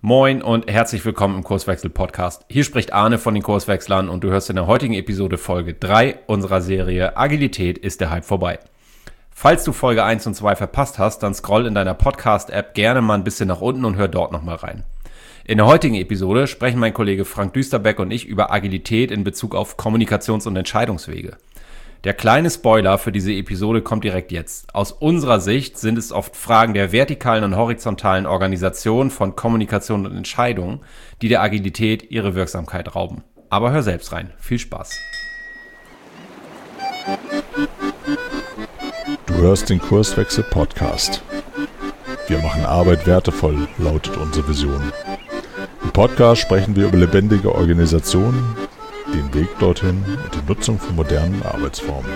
Moin und herzlich willkommen im Kurswechsel-Podcast. Hier spricht Arne von den Kurswechslern und du hörst in der heutigen Episode Folge 3 unserer Serie Agilität ist der Hype vorbei. Falls du Folge 1 und 2 verpasst hast, dann scroll in deiner Podcast-App gerne mal ein bisschen nach unten und hör dort nochmal rein. In der heutigen Episode sprechen mein Kollege Frank Düsterbeck und ich über Agilität in Bezug auf Kommunikations- und Entscheidungswege. Der kleine Spoiler für diese Episode kommt direkt jetzt. Aus unserer Sicht sind es oft Fragen der vertikalen und horizontalen Organisation von Kommunikation und Entscheidungen, die der Agilität ihre Wirksamkeit rauben. Aber hör selbst rein. Viel Spaß. Du hörst den Kurswechsel-Podcast. Wir machen Arbeit wertevoll, lautet unsere Vision. Im Podcast sprechen wir über lebendige Organisationen, den Weg dorthin und die Nutzung von modernen Arbeitsformen.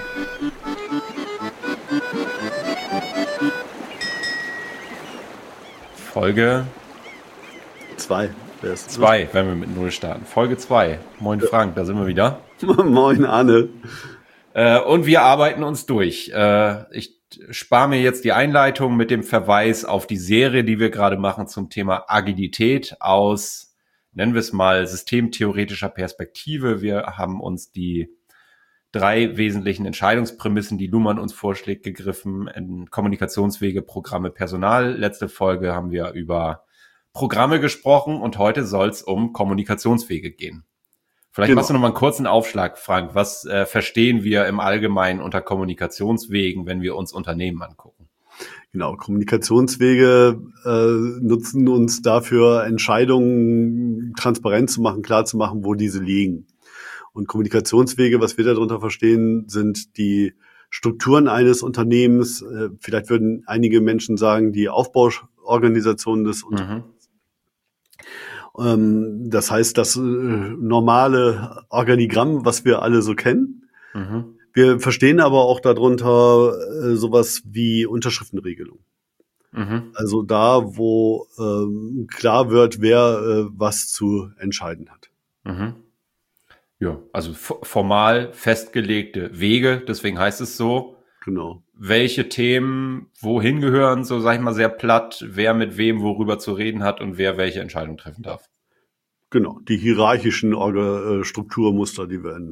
Folge 2, wenn wir mit 0 starten. Folge 2. Moin Frank, da sind wir wieder. Moin Arne. Und wir arbeiten uns durch. Ich spare mir jetzt die Einleitung mit dem Verweis auf die Serie, die wir gerade machen zum Thema Agilität aus, nennen wir es mal, systemtheoretischer Perspektive. Wir haben uns die 3 wesentlichen Entscheidungsprämissen, die Luhmann uns vorschlägt, gegriffen. In Kommunikationswege, Programme, Personal. Letzte Folge haben wir über Programme gesprochen und heute soll es um Kommunikationswege gehen. Vielleicht machst du noch mal einen kurzen Aufschlag, Frank. Was verstehen wir im Allgemeinen unter Kommunikationswegen, wenn wir uns Unternehmen angucken? Genau, Kommunikationswege nutzen uns dafür, Entscheidungen transparent zu machen, klar zu machen, wo diese liegen. Und Kommunikationswege, was wir darunter verstehen, sind die Strukturen eines Unternehmens. Vielleicht würden einige Menschen sagen, die Aufbauorganisation des Unternehmens. Das heißt, das normale Organigramm, was wir alle so kennen. Wir verstehen aber auch darunter sowas wie Unterschriftenregelung. Also da, wo klar wird, wer was zu entscheiden hat. Ja, also formal festgelegte Wege, deswegen heißt es so. Genau. Welche Themen wohin gehören, so sag ich mal sehr platt, wer mit wem worüber zu reden hat und wer welche Entscheidung treffen darf. Genau, die hierarchischen Strukturmuster, die wir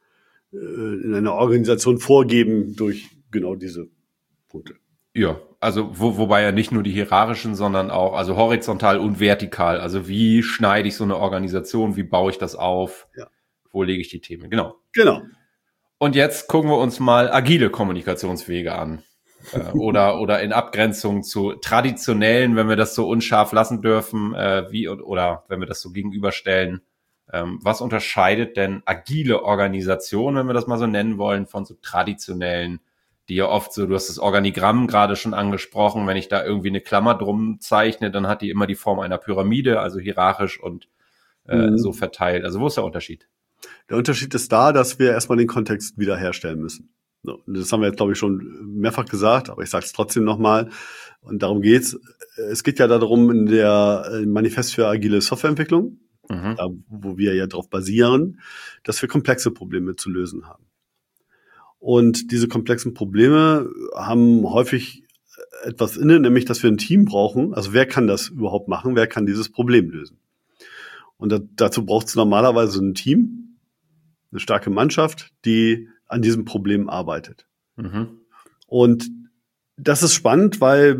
in einer Organisation vorgeben durch genau diese Punkte. Ja, also wobei ja nicht nur die hierarchischen, sondern auch also horizontal und vertikal. Also wie schneide ich so eine Organisation, wie baue ich das auf, wo lege ich die Themen, genau. Und jetzt gucken wir uns mal agile Kommunikationswege an. Oder in Abgrenzung zu traditionellen, wenn wir das so unscharf lassen dürfen, oder wenn wir das so gegenüberstellen. Was unterscheidet denn agile Organisationen, wenn wir das mal so nennen wollen, von so traditionellen, die ja oft so, du hast das Organigramm gerade schon angesprochen, wenn ich da irgendwie eine Klammer drum zeichne, dann hat die immer die Form einer Pyramide, also hierarchisch und so verteilt. Also wo ist der Unterschied? Der Unterschied ist da, dass wir erstmal den Kontext wiederherstellen müssen. So, das haben wir jetzt, glaube ich, schon mehrfach gesagt, aber ich sage es trotzdem nochmal. Und darum geht's. Es geht ja darum, in der Manifest für agile Softwareentwicklung, da, wo wir ja darauf basieren, dass wir komplexe Probleme zu lösen haben. Und diese komplexen Probleme haben häufig etwas inne, nämlich, dass wir ein Team brauchen. Also wer kann das überhaupt machen? Wer kann dieses Problem lösen? Und dazu braucht es normalerweise ein Team, eine starke Mannschaft, die an diesem Problem arbeitet. Und das ist spannend, weil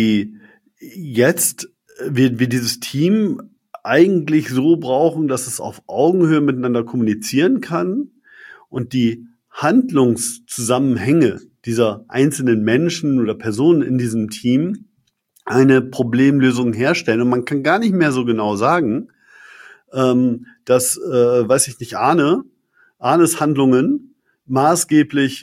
wir dieses Team eigentlich so brauchen, dass es auf Augenhöhe miteinander kommunizieren kann und die Handlungszusammenhänge dieser einzelnen Menschen oder Personen in diesem Team eine Problemlösung herstellen. Und man kann gar nicht mehr so genau sagen, dass, weiß ich nicht, Arnes Handlungen maßgeblich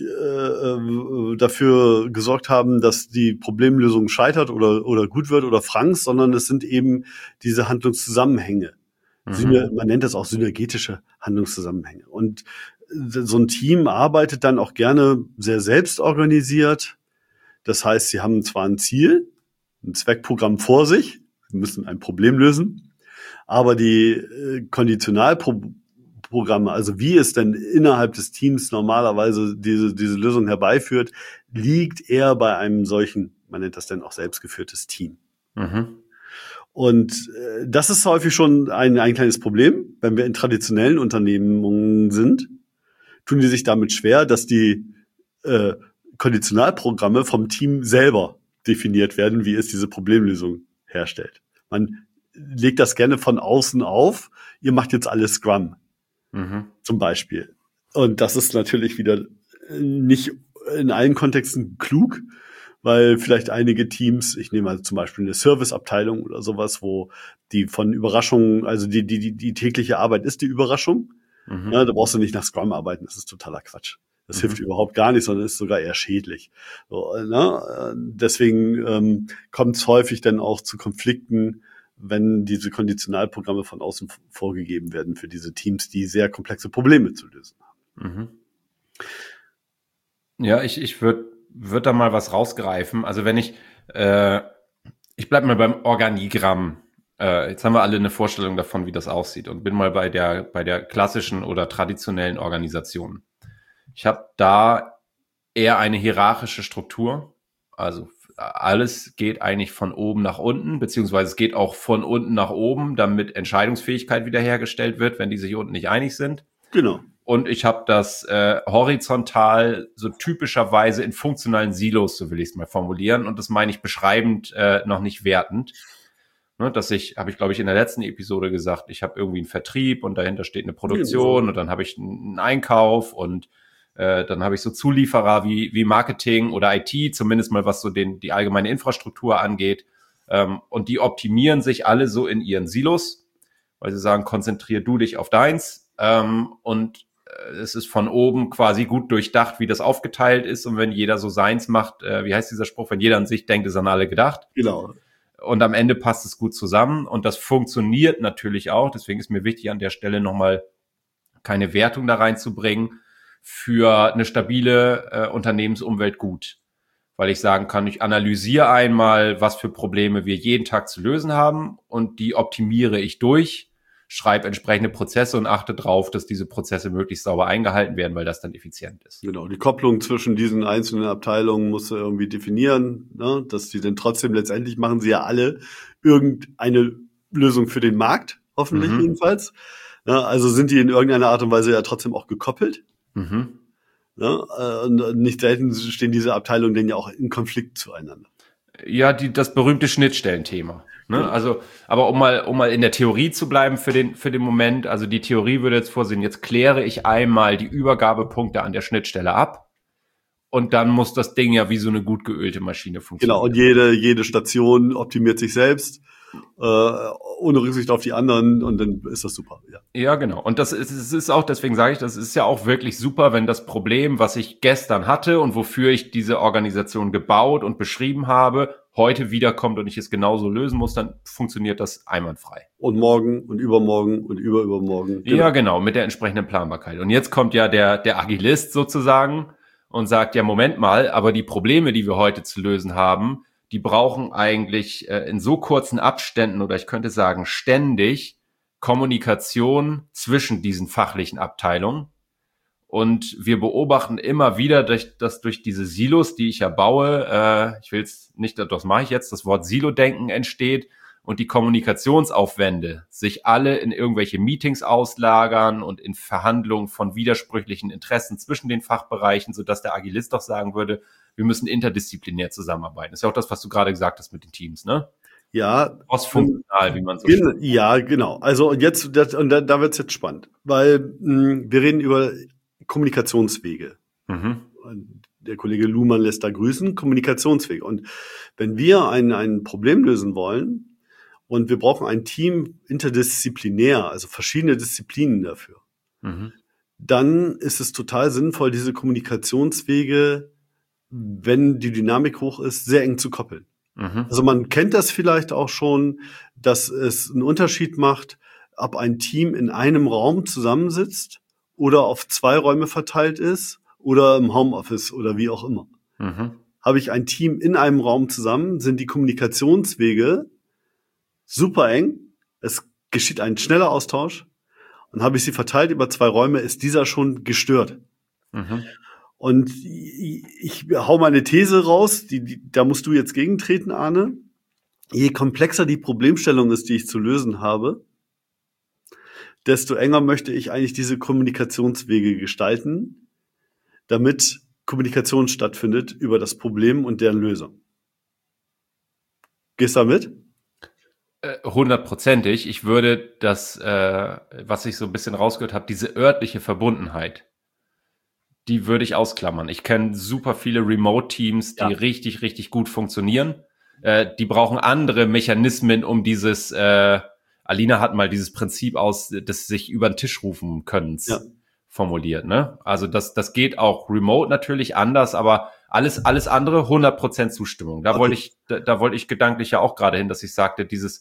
dafür gesorgt haben, dass die Problemlösung scheitert oder gut wird oder Franks, sondern es sind eben diese Handlungszusammenhänge. Man nennt das auch synergetische Handlungszusammenhänge. Und so ein Team arbeitet dann auch gerne sehr selbstorganisiert. Das heißt, sie haben zwar ein Ziel, ein Zweckprogramm vor sich, sie müssen ein Problem lösen, aber die Konditionalprogramme, also wie es denn innerhalb des Teams normalerweise diese Lösung herbeiführt, liegt eher bei einem solchen, man nennt das dann auch selbstgeführtes Team. Und das ist häufig schon ein kleines Problem, wenn wir in traditionellen Unternehmungen sind, tun die sich damit schwer, dass die Konditionalprogramme vom Team selber definiert werden, wie es diese Problemlösung herstellt. Man legt das gerne von außen auf, ihr macht jetzt alles Scrum, zum Beispiel. Und das ist natürlich wieder nicht in allen Kontexten klug, weil vielleicht einige Teams, ich nehme also zum Beispiel eine Serviceabteilung oder sowas, wo die von Überraschungen, also die tägliche Arbeit ist die Überraschung. Ja, da brauchst du nicht nach Scrum arbeiten, das ist totaler Quatsch. Das hilft überhaupt gar nicht, sondern ist sogar eher schädlich. So, ne? Deswegen kommt es häufig dann auch zu Konflikten, wenn diese Konditionalprogramme von außen vorgegeben werden für diese Teams, die sehr komplexe Probleme zu lösen haben. Ja, ich würde da mal was rausgreifen. Also wenn ich bleib mal beim Organigramm. Jetzt haben wir alle eine Vorstellung davon, wie das aussieht, und bin mal bei der klassischen oder traditionellen Organisation. Ich habe da eher eine hierarchische Struktur. Also alles geht eigentlich von oben nach unten, beziehungsweise es geht auch von unten nach oben, damit Entscheidungsfähigkeit wiederhergestellt wird, wenn die sich unten nicht einig sind. Genau. Und ich habe das horizontal so typischerweise in funktionalen Silos, so will ich es mal formulieren. Und das meine ich beschreibend, noch nicht wertend. Ne, habe ich glaube ich in der letzten Episode gesagt, ich habe irgendwie einen Vertrieb und dahinter steht eine Produktion, und dann habe ich einen Einkauf, und dann habe ich so Zulieferer wie Marketing oder IT, zumindest mal was so die allgemeine Infrastruktur angeht. Und die optimieren sich alle so in ihren Silos, weil sie sagen, konzentrier du dich auf deins. Und es ist von oben quasi gut durchdacht, wie das aufgeteilt ist. Und wenn jeder so seins macht, wie heißt dieser Spruch, wenn jeder an sich denkt, ist an alle gedacht. Genau. Und am Ende passt es gut zusammen. Und das funktioniert natürlich auch. Deswegen ist mir wichtig, an der Stelle nochmal keine Wertung da reinzubringen, für eine stabile Unternehmensumwelt gut. Weil ich sagen kann, ich analysiere einmal, was für Probleme wir jeden Tag zu lösen haben, und die optimiere ich durch, schreibe entsprechende Prozesse und achte drauf, dass diese Prozesse möglichst sauber eingehalten werden, weil das dann effizient ist. Genau, die Kopplung zwischen diesen einzelnen Abteilungen musst du irgendwie definieren, ne? Dass die dann trotzdem, letztendlich machen sie ja alle irgendeine Lösung für den Markt, hoffentlich jedenfalls. Ja, also sind die in irgendeiner Art und Weise ja trotzdem auch gekoppelt. Ja, und nicht selten stehen diese Abteilungen dann ja auch in Konflikt zueinander. Ja, das berühmte Schnittstellenthema. Ne? Also, aber um mal in der Theorie zu bleiben für den Moment, also die Theorie würde jetzt vorsehen, jetzt kläre ich einmal die Übergabepunkte an der Schnittstelle ab, und dann muss das Ding ja wie so eine gut geölte Maschine funktionieren. Genau, und jede Station optimiert sich selbst, ohne Rücksicht auf die anderen, und dann ist das super. Ja, genau. Und das ist auch, deswegen sage ich, das ist ja auch wirklich super, wenn das Problem, was ich gestern hatte und wofür ich diese Organisation gebaut und beschrieben habe, heute wiederkommt und ich es genauso lösen muss, dann funktioniert das einwandfrei. Und morgen und übermorgen und übermorgen. Genau. Ja, genau, mit der entsprechenden Planbarkeit. Und jetzt kommt ja der Agilist sozusagen und sagt, ja, Moment mal, aber die Probleme, die wir heute zu lösen haben, die brauchen eigentlich in so kurzen Abständen, oder ich könnte sagen ständig, Kommunikation zwischen diesen fachlichen Abteilungen. Und wir beobachten immer wieder, dass durch diese Silos, die ich ja baue, ich will es nicht, das mache ich jetzt, das Wort Silo-Denken entsteht und die Kommunikationsaufwände sich alle in irgendwelche Meetings auslagern und in Verhandlungen von widersprüchlichen Interessen zwischen den Fachbereichen, sodass der Agilist doch sagen würde, wir müssen interdiskriminär zusammenarbeiten. Das ist ja auch das, was du gerade gesagt hast mit den Teams, ne? Ja. Cross-funktional, wie man so sagt. Ja, genau. Also jetzt, da wird's jetzt spannend, weil wir reden über Kommunikationswege. Der Kollege Luhmann lässt da grüßen, Kommunikationswege. Und wenn wir ein Problem lösen wollen und wir brauchen ein Team interdisziplinär, also verschiedene Disziplinen dafür, dann ist es total sinnvoll, diese Kommunikationswege, wenn die Dynamik hoch ist, sehr eng zu koppeln. Also man kennt das vielleicht auch schon, dass es einen Unterschied macht, ob ein Team in einem Raum zusammensitzt oder auf 2 Räume verteilt ist oder im Homeoffice oder wie auch immer. Habe ich ein Team in einem Raum zusammen, sind die Kommunikationswege super eng, es geschieht ein schneller Austausch, und habe ich sie verteilt über 2 Räume, ist dieser schon gestört. Und ich hau mal eine These raus, da musst du jetzt gegentreten, Arne. je komplexer die Problemstellung ist, die ich zu lösen habe, desto enger möchte ich eigentlich diese Kommunikationswege gestalten, damit Kommunikation stattfindet über das Problem und deren Lösung. Gehst du da mit? 100%ig. Ich würde das, was ich so ein bisschen rausgehört habe, diese örtliche Verbundenheit, die würde ich ausklammern. Ich kenne super viele Remote-Teams, die richtig, richtig gut funktionieren. Die brauchen andere Mechanismen, um dieses, Alina hat mal dieses Prinzip des sich über den Tisch rufen Könnens formuliert, ne? Also das geht auch remote natürlich anders, aber alles andere 100% Zustimmung. Da wollte ich gedanklich ja auch gerade hin, dass ich sagte,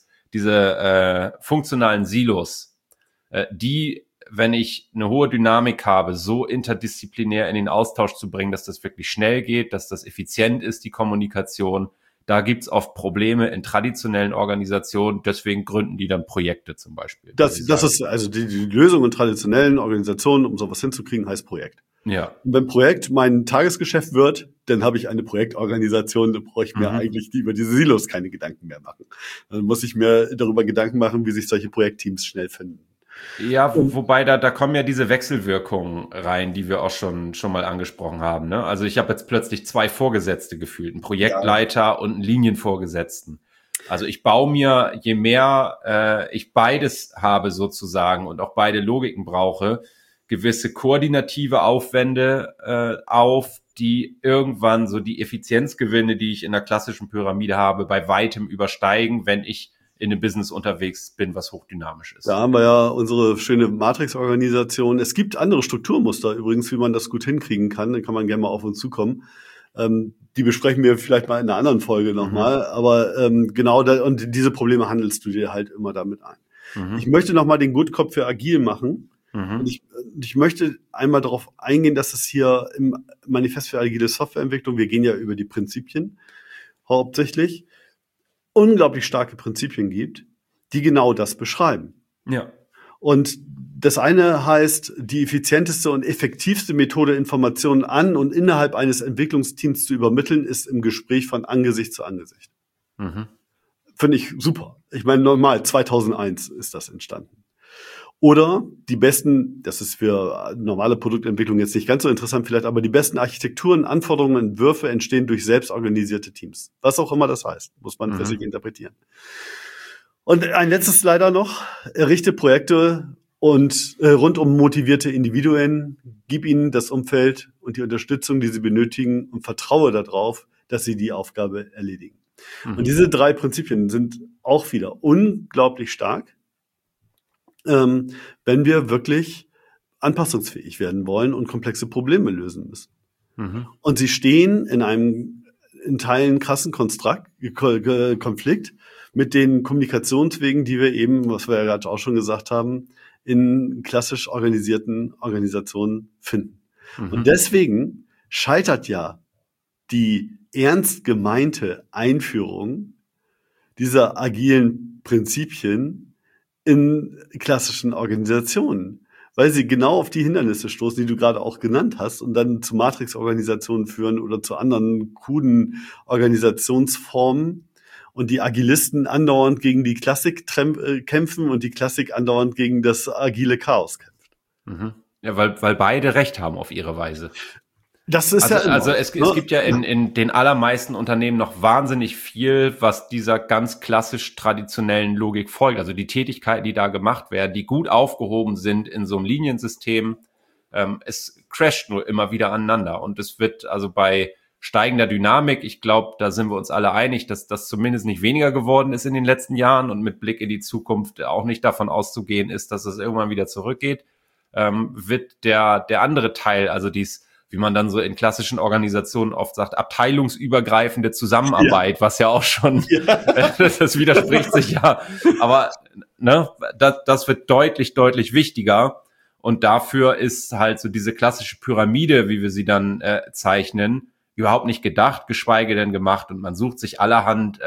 diese funktionalen Silos, die, wenn ich eine hohe Dynamik habe, so interdisziplinär in den Austausch zu bringen, dass das wirklich schnell geht, dass das effizient ist, die Kommunikation. Da gibt's oft Probleme in traditionellen Organisationen, deswegen gründen die dann Projekte zum Beispiel. Das ist also die Lösung in traditionellen Organisationen, um sowas hinzukriegen, heißt Projekt. Ja. Und wenn Projekt mein Tagesgeschäft wird, dann habe ich eine Projektorganisation, da brauche ich mir eigentlich über diese Silos keine Gedanken mehr machen. Dann muss ich mir darüber Gedanken machen, wie sich solche Projektteams schnell finden. Ja, wobei da kommen ja diese Wechselwirkungen rein, die wir auch schon mal angesprochen haben, ne? Also ich habe jetzt plötzlich 2 Vorgesetzte gefühlt, einen Projektleiter und einen Linienvorgesetzten. Also ich baue mir, je mehr ich beides habe sozusagen und auch beide Logiken brauche, gewisse koordinative Aufwände auf, die irgendwann so die Effizienzgewinne, die ich in der klassischen Pyramide habe, bei weitem übersteigen, wenn ich in einem Business unterwegs bin, was hochdynamisch ist. Da haben wir ja unsere schöne Matrix-Organisation. Es gibt andere Strukturmuster übrigens, wie man das gut hinkriegen kann. Da kann man gerne mal auf uns zukommen. Die besprechen wir vielleicht mal in einer anderen Folge nochmal. Aber genau und diese Probleme handelst du dir halt immer damit ein. Ich möchte nochmal den Good Cop für agil machen. Und ich möchte einmal darauf eingehen, dass es hier im Manifest für agile Softwareentwicklung, wir gehen ja über die Prinzipien hauptsächlich, unglaublich starke Prinzipien gibt, die genau das beschreiben. Ja. Und das eine heißt, die effizienteste und effektivste Methode, Informationen an und innerhalb eines Entwicklungsteams zu übermitteln, ist im Gespräch von Angesicht zu Angesicht. Finde ich super. Ich meine, normal, 2001 ist das entstanden. Oder die besten, das ist für normale Produktentwicklung jetzt nicht ganz so interessant vielleicht, aber die besten Architekturen, Anforderungen, Entwürfe entstehen durch selbstorganisierte Teams. Was auch immer das heißt, muss man für sich interpretieren. Und ein letztes leider noch, errichte Projekte und rund um motivierte Individuen, gib ihnen das Umfeld und die Unterstützung, die sie benötigen und vertraue darauf, dass sie die Aufgabe erledigen. Und diese 3 Prinzipien sind auch wieder unglaublich stark, wenn wir wirklich anpassungsfähig werden wollen und komplexe Probleme lösen müssen. Und sie stehen in Teilen krassen Konflikt mit den Kommunikationswegen, die wir eben, was wir ja gerade auch schon gesagt haben, in klassisch organisierten Organisationen finden. Und deswegen scheitert ja die ernst gemeinte Einführung dieser agilen Prinzipien in klassischen Organisationen, weil sie genau auf die Hindernisse stoßen, die du gerade auch genannt hast, und dann zu Matrix-Organisationen führen oder zu anderen kruden Organisationsformen und die Agilisten andauernd gegen die Klassik kämpfen und die Klassik andauernd gegen das agile Chaos kämpft. Ja, weil beide Recht haben auf ihre Weise. Das ist es gibt ja in den allermeisten Unternehmen noch wahnsinnig viel, was dieser ganz klassisch traditionellen Logik folgt. Also die Tätigkeiten, die da gemacht werden, die gut aufgehoben sind in so einem Liniensystem. Es crasht nur immer wieder aneinander. Und es wird also bei steigender Dynamik, ich glaube, da sind wir uns alle einig, dass das zumindest nicht weniger geworden ist in den letzten Jahren und mit Blick in die Zukunft auch nicht davon auszugehen ist, dass es irgendwann wieder zurückgeht, wird der andere Teil, also wie man dann so in klassischen Organisationen oft sagt, abteilungsübergreifende Zusammenarbeit, was ja auch schon, das widerspricht sich ja, aber ne, das wird deutlich, deutlich wichtiger und dafür ist halt so diese klassische Pyramide, wie wir sie dann zeichnen, überhaupt nicht gedacht, geschweige denn gemacht und man sucht sich allerhand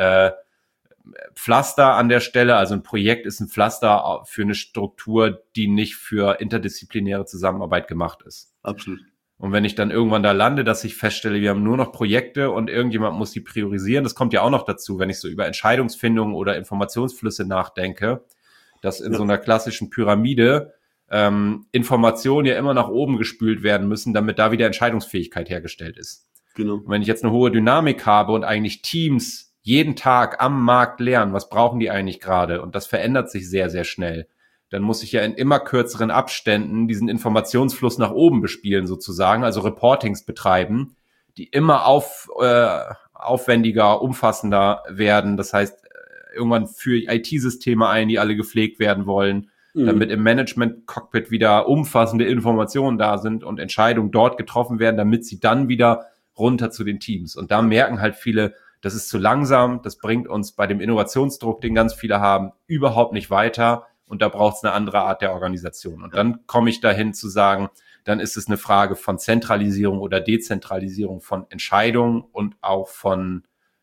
Pflaster an der Stelle, also ein Projekt ist ein Pflaster für eine Struktur, die nicht für interdisziplinäre Zusammenarbeit gemacht ist. Absolut. Und wenn ich dann irgendwann da lande, dass ich feststelle, wir haben nur noch Projekte und irgendjemand muss die priorisieren, das kommt ja auch noch dazu, wenn ich so über Entscheidungsfindung oder Informationsflüsse nachdenke, dass in so einer klassischen Pyramide Informationen ja immer nach oben gespült werden müssen, damit da wieder Entscheidungsfähigkeit hergestellt ist. Genau. Und wenn ich jetzt eine hohe Dynamik habe und eigentlich Teams jeden Tag am Markt lernen, was brauchen die eigentlich gerade? Und das verändert sich sehr, sehr schnell. Dann muss ich ja in immer kürzeren Abständen diesen Informationsfluss nach oben bespielen sozusagen, also Reportings betreiben, die immer aufwendiger, umfassender werden. Das heißt, irgendwann führe ich IT-Systeme ein, die alle gepflegt werden wollen, damit im Management-Cockpit wieder umfassende Informationen da sind und Entscheidungen dort getroffen werden, damit sie dann wieder runter zu den Teams. Und da merken halt viele, das ist zu langsam, das bringt uns bei dem Innovationsdruck, den ganz viele haben, überhaupt nicht weiter. Und da braucht es eine andere Art der Organisation. Und dann komme ich dahin zu sagen, dann ist es eine Frage von Zentralisierung oder Dezentralisierung von Entscheidungen und auch von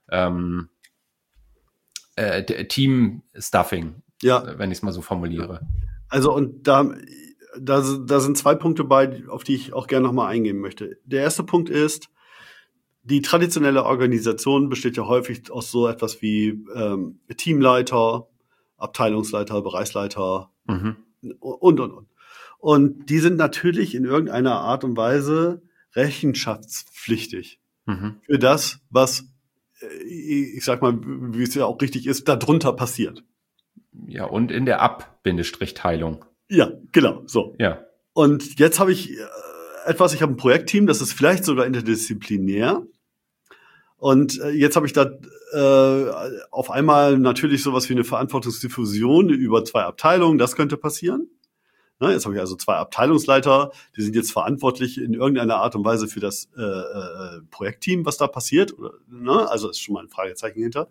Team-Stuffing, wenn ich es mal so formuliere. Also und da sind 2 Punkte bei, auf die ich auch gerne nochmal eingehen möchte. Der erste Punkt ist, die traditionelle Organisation besteht ja häufig aus so etwas wie Teamleiter, Abteilungsleiter, Bereichsleiter und. Und die sind natürlich in irgendeiner Art und Weise rechenschaftspflichtig für das, was, ich sag mal, wie es ja auch richtig ist, darunter passiert. Ja, und in der Ab-Teilung. Ja, genau, so. Ja. Und jetzt habe ich ich habe ein Projektteam, das ist vielleicht sogar interdisziplinär. Und jetzt habe ich da auf einmal natürlich sowas wie eine Verantwortungsdiffusion über 2 Abteilungen. Das könnte passieren. Na, jetzt habe ich also 2 Abteilungsleiter, die sind jetzt verantwortlich in irgendeiner Art und Weise für das Projektteam, was da passiert. Oder, ne? Also ist schon mal ein Fragezeichen hinter.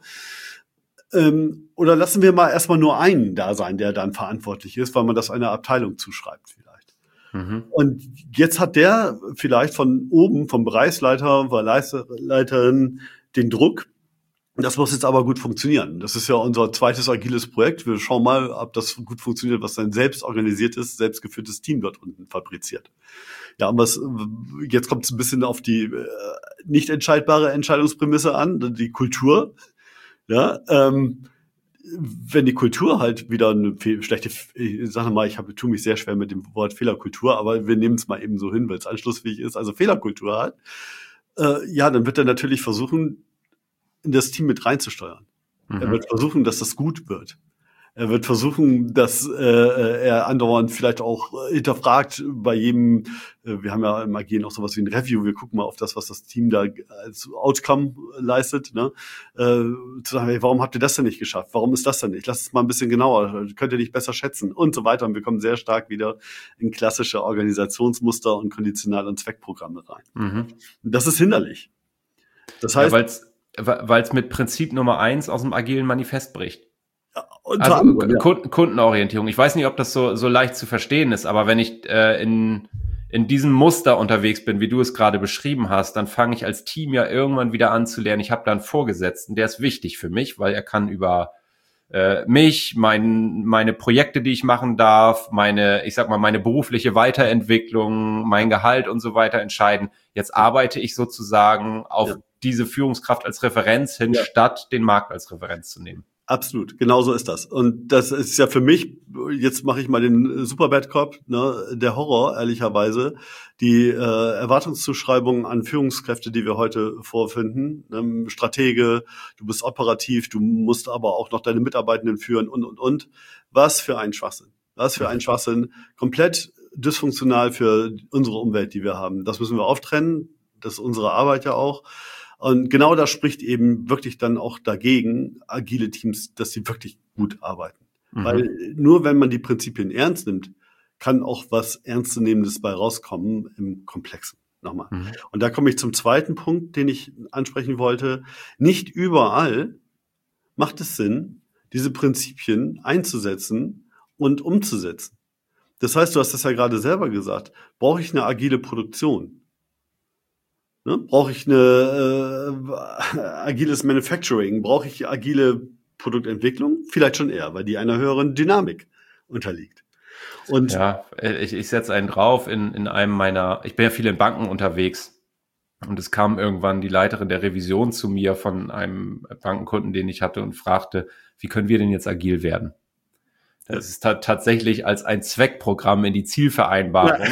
Oder lassen wir mal erstmal nur einen da sein, der dann verantwortlich ist, weil man das einer Abteilung zuschreibt vielleicht. Und jetzt hat der vielleicht von oben, vom Bereichsleiter, Leiterin, den Druck. Das muss jetzt aber gut funktionieren. Das ist ja unser zweites agiles Projekt. Wir schauen mal, ob das gut funktioniert, was ein selbst organisiertes, selbstgeführtes Team dort unten fabriziert. Ja, und jetzt kommt es ein bisschen auf die nicht entscheidbare Entscheidungsprämisse an, die Kultur. Ja, wenn die Kultur halt wieder eine schlechte, ich sage mal, tue mich sehr schwer mit dem Wort Fehlerkultur, aber wir nehmen es mal eben so hin, weil es anschlussfähig ist, also Fehlerkultur hat, dann wird er natürlich versuchen, in das Team mit reinzusteuern. Er wird versuchen, dass das gut wird. Er wird versuchen, dass er andauernd vielleicht auch hinterfragt bei jedem, wir haben ja im Agilen auch sowas wie ein Review, wir gucken mal auf das, was das Team da als Outcome leistet, ne? Zu sagen, hey, warum habt ihr das denn nicht geschafft? Warum ist das denn nicht? Lasst es mal ein bisschen genauer, könnt ihr nicht besser schätzen und so weiter. Und wir kommen sehr stark wieder in klassische Organisationsmuster und Konditional- und Zweckprogramme rein. Das ist hinderlich. Das heißt, weil es mit Prinzip Nummer 1 aus dem agilen Manifest bricht. Unter anderem, ja. Kundenorientierung. Ich weiß nicht, ob das so leicht zu verstehen ist, aber wenn ich in diesem Muster unterwegs bin, wie du es gerade beschrieben hast, dann fange ich als Team ja irgendwann wieder an zu lernen. Ich habe da einen Vorgesetzten, der ist wichtig für mich, weil er kann über mich, meine Projekte, die ich machen darf, meine berufliche Weiterentwicklung, mein Gehalt und so weiter entscheiden. Jetzt arbeite ich sozusagen auf diese Führungskraft als Referenz hin, statt den Markt als Referenz zu nehmen. Absolut, genau so ist das. Und das ist ja für mich, jetzt mache ich mal den Superbad Cop, ne, der Horror, ehrlicherweise, die Erwartungszuschreibungen an Führungskräfte, die wir heute vorfinden. Stratege, du bist operativ, du musst aber auch noch deine Mitarbeitenden führen und. Was für ein Schwachsinn. Was für ein Schwachsinn. Komplett dysfunktional für unsere Umwelt, die wir haben. Das müssen wir auftrennen. Das ist unsere Arbeit ja auch. Und genau das spricht eben wirklich dann auch dagegen, agile Teams, dass sie wirklich gut arbeiten. Weil nur wenn man die Prinzipien ernst nimmt, kann auch was Ernstzunehmendes bei rauskommen im Komplexen. Nochmal. Und da komme ich zum zweiten Punkt, den ich ansprechen wollte. Nicht überall macht es Sinn, diese Prinzipien einzusetzen und umzusetzen. Das heißt, du hast das ja gerade selber gesagt, brauche ich eine agile Produktion? Ne? Brauche ich agiles Manufacturing? Brauche ich agile Produktentwicklung? Vielleicht schon eher, weil die einer höheren Dynamik unterliegt. Und ja, ich setze einen drauf in einem meiner, ich bin ja viel in Banken unterwegs und es kam irgendwann die Leiterin der Revision zu mir von einem Bankenkunden, den ich hatte und fragte, wie können wir denn jetzt agil werden? Das ist tatsächlich als ein Zweckprogramm in die Zielvereinbarung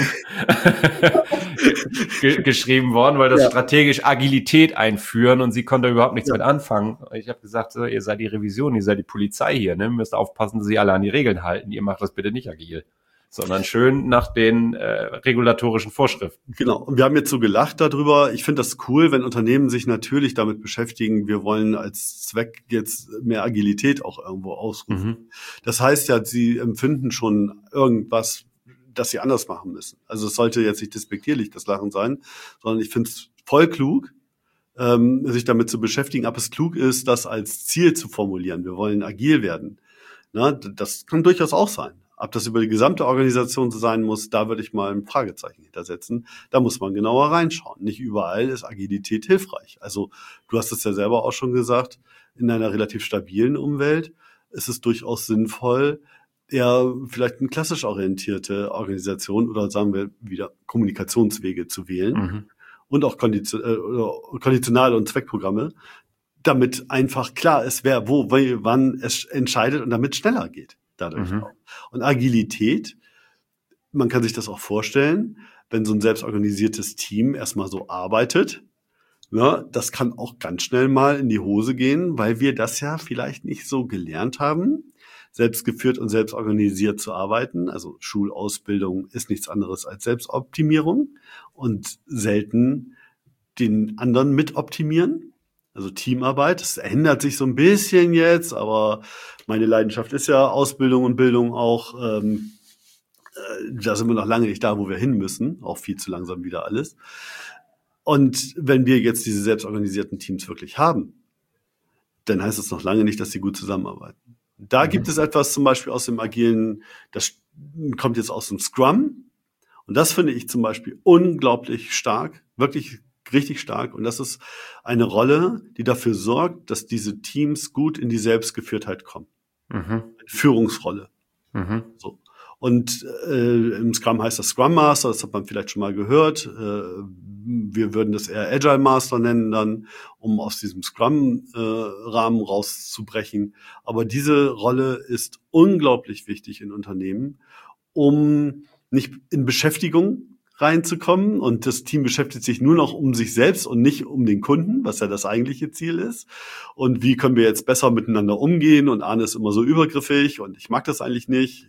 geschrieben worden, weil das strategisch Agilität einführen und sie konnte überhaupt nichts mit anfangen. Ich habe gesagt, so, ihr seid die Revision, ihr seid die Polizei hier, ne? Müsst aufpassen, dass sie alle an die Regeln halten. Ihr macht das bitte nicht agil, sondern schön nach den regulatorischen Vorschriften. Genau. Und wir haben jetzt so gelacht darüber. Ich finde das cool, wenn Unternehmen sich natürlich damit beschäftigen, wir wollen als Zweck jetzt mehr Agilität auch irgendwo ausrufen. Mhm. Das heißt ja, sie empfinden schon irgendwas, das sie anders machen müssen. Also es sollte jetzt nicht despektierlich das Lachen sein, sondern ich finde es voll klug, sich damit zu beschäftigen, ob es klug ist, das als Ziel zu formulieren. Wir wollen agil werden. Na, das kann durchaus auch sein. Ob das über die gesamte Organisation so sein muss, da würde ich mal ein Fragezeichen hintersetzen. Da muss man genauer reinschauen. Nicht überall ist Agilität hilfreich. Also du hast es ja selber auch schon gesagt, in einer relativ stabilen Umwelt ist es durchaus sinnvoll, eher vielleicht eine klassisch orientierte Organisation oder sagen wir wieder Kommunikationswege zu wählen und auch Konditionale und Zweckprogramme, damit einfach klar ist, wer wo, wann es entscheidet und damit schneller geht. Dadurch auch. Und Agilität, man kann sich das auch vorstellen, wenn so ein selbstorganisiertes Team erstmal so arbeitet, ne, das kann auch ganz schnell mal in die Hose gehen, weil wir das ja vielleicht nicht so gelernt haben, selbstgeführt und selbstorganisiert zu arbeiten. Also Schulausbildung ist nichts anderes als Selbstoptimierung und selten den anderen mitoptimieren. Also Teamarbeit, das ändert sich so ein bisschen jetzt, aber meine Leidenschaft ist ja Ausbildung und Bildung auch. Da sind wir noch lange nicht da, wo wir hin müssen. Auch viel zu langsam wieder alles. Und wenn wir jetzt diese selbstorganisierten Teams wirklich haben, dann heißt es noch lange nicht, dass sie gut zusammenarbeiten. Da gibt es etwas zum Beispiel aus dem Agilen, das kommt jetzt aus dem Scrum. Und das finde ich zum Beispiel unglaublich stark, wirklich richtig stark. Und das ist eine Rolle, die dafür sorgt, dass diese Teams gut in die Selbstgeführtheit kommen. Eine Führungsrolle. So. Und im Scrum heißt das Scrum Master, das hat man vielleicht schon mal gehört. Wir würden das eher Agile Master nennen dann, um aus diesem Scrum-Rahmen rauszubrechen. Aber diese Rolle ist unglaublich wichtig in Unternehmen, um nicht in Beschäftigung reinzukommen, und das Team beschäftigt sich nur noch um sich selbst und nicht um den Kunden, was ja das eigentliche Ziel ist. Und wie können wir jetzt besser miteinander umgehen? Und Arne ist immer so übergriffig und ich mag das eigentlich nicht,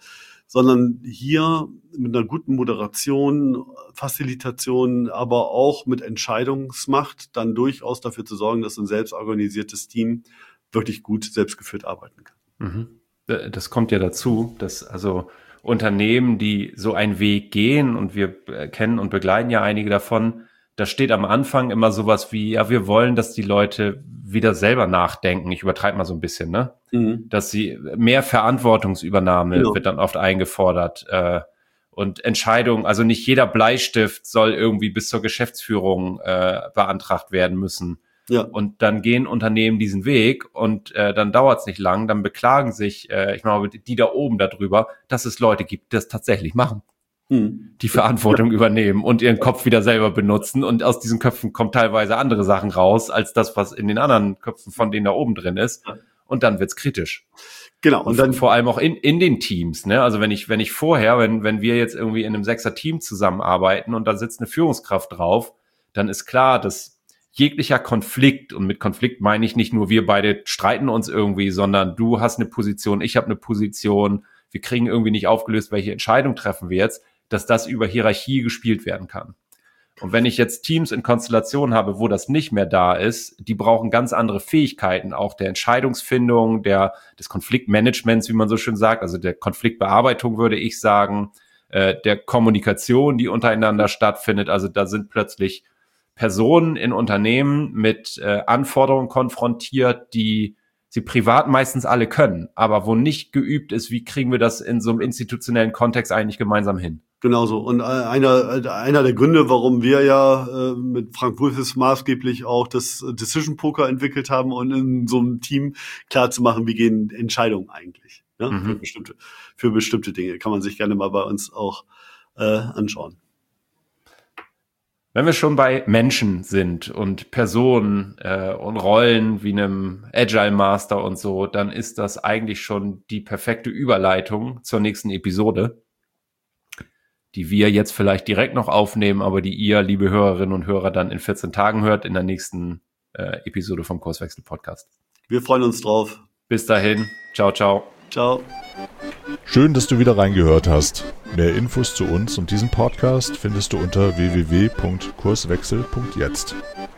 sondern hier mit einer guten Moderation, Facilitation, aber auch mit Entscheidungsmacht dann durchaus dafür zu sorgen, dass ein selbstorganisiertes Team wirklich gut selbstgeführt arbeiten kann. Das kommt ja dazu, dass also Unternehmen, die so einen Weg gehen, und wir kennen und begleiten ja einige davon, da steht am Anfang immer sowas wie, ja, wir wollen, dass die Leute wieder selber nachdenken. Ich übertreibe mal so ein bisschen, ne? Dass sie mehr Verantwortungsübernahme wird dann oft eingefordert. Und Entscheidungen, also nicht jeder Bleistift soll irgendwie bis zur Geschäftsführung beantragt werden müssen. Ja. Und dann gehen Unternehmen diesen Weg und dann dauert es nicht lang, dann beklagen sich, ich meine, die da oben darüber, dass es Leute gibt, die das tatsächlich machen. Die Verantwortung übernehmen und ihren Kopf wieder selber benutzen, und aus diesen Köpfen kommt teilweise andere Sachen raus, als das, was in den anderen Köpfen von denen da oben drin ist. Und dann wird's kritisch. Genau. Und dann vor allem auch in den Teams, ne? Also wenn ich vorher, wenn wir jetzt irgendwie in einem 6er-Team zusammenarbeiten und da sitzt eine Führungskraft drauf, dann ist klar, dass jeglicher Konflikt, und mit Konflikt meine ich nicht nur, wir beide streiten uns irgendwie, sondern du hast eine Position, ich habe eine Position, wir kriegen irgendwie nicht aufgelöst, welche Entscheidung treffen wir jetzt, dass das über Hierarchie gespielt werden kann. Und wenn ich jetzt Teams in Konstellationen habe, wo das nicht mehr da ist, die brauchen ganz andere Fähigkeiten, auch der Entscheidungsfindung, des Konfliktmanagements, wie man so schön sagt, also der Konfliktbearbeitung, würde ich sagen, der Kommunikation, die untereinander stattfindet. Also da sind plötzlich Personen in Unternehmen mit Anforderungen konfrontiert, die sie privat meistens alle können, aber wo nicht geübt ist, wie kriegen wir das in so einem institutionellen Kontext eigentlich gemeinsam hin? Genauso. Und einer der Gründe, warum wir ja mit Frank Wulfes maßgeblich auch das Decision Poker entwickelt haben und in so einem Team klar zu machen, wie gehen Entscheidungen eigentlich. Ja, für bestimmte Dinge. Kann man sich gerne mal bei uns auch anschauen. Wenn wir schon bei Menschen sind und Personen und Rollen wie einem Agile Master und so, dann ist das eigentlich schon die perfekte Überleitung zur nächsten Episode, die wir jetzt vielleicht direkt noch aufnehmen, aber die ihr, liebe Hörerinnen und Hörer, dann in 14 Tagen hört, in der nächsten Episode vom Kurswechsel-Podcast. Wir freuen uns drauf. Bis dahin. Ciao, ciao. Ciao. Schön, dass du wieder reingehört hast. Mehr Infos zu uns und diesem Podcast findest du unter www.kurswechsel.jetzt.